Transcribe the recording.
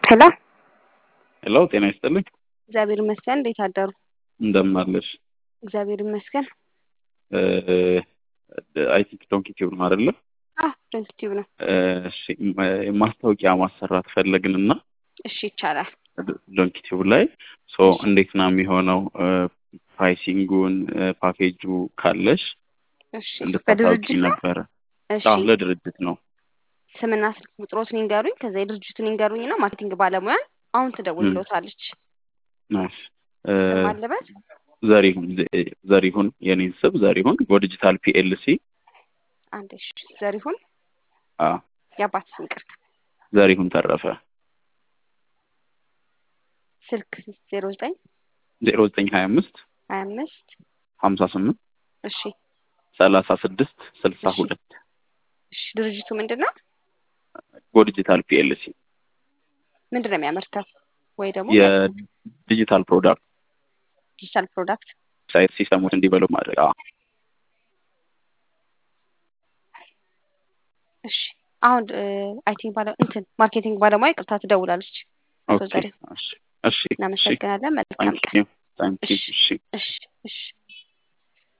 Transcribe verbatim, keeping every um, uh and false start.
ሄሎ ሄሎ ጤና ይስጥልኝ። እግዚአብሔር ይመስገን። እንዴት አደሩ? እንደምን አለሽ? እግዚአብሔር ይመስገን። አይ ቲንክ ዶንኪ ቲዩብ ነው አይደለ? አዎ ዶንኪ ቲዩብ ነው። እሺ ማስታወቂያ ማሰራት ፈለግንና እሺ ይቻላል። ዶንኪ ቲዩብ ላይ ሶ እሺ። እንዴት ነው የሚሆነው? ፕራይሲንጉን ፓኬጁ ካለሽ እሺ እንድታሳውቂ በድርጅት ነው? ነበረ። እሺ አዎ ለድርጅት ነው። ስምና ስልክ ቁጥሮትን ይንገሩኝ። ከዛ የድርጅቱን ይንገሩኝና ማርኬቲንግ ባለሙያን አሁን ትደውልልዎታለች። ናይስ ስም አለበት? ዘሪሁን ዘሪሁን የኔን ስም ዘሪሁን ጎዲጂታል ፒኤልሲ። አንዴ እሺ ዘሪሁን አዎ የአባት ስም ይቅርታ። ዘሪሁን ተረፈ። ስልክ ዜሮ ዘጠኝ ዜሮ ዘጠኝ ሀያ አምስት ሀያ አምስት ሀምሳ ስምንት እሺ ሰላሳ ስድስት ስልሳ ሁለት እሺ ድርጅቱ ምንድነው? ጎዲጂታል ፒኤልሲ ምንድነው የሚያመርተው? ወይ ደግሞ የዲጂታል ፕሮዳክት ዲጂታል ፕሮዳክት ሳይት ሲስተሙን ዲቨሎፕ ማድረግ። አዎ እሺ አሁን አይቲ ባለ እንትን ማርኬቲንግ ባለሙያ ይቅርታ ትደውላለች። አቶ ኦኬ ዘሪሁን እሺ እሺ እናመሰግናለን። መልካም ቀን። ታንኪዩ ታንኪዩ። እሺ እሺ እሺ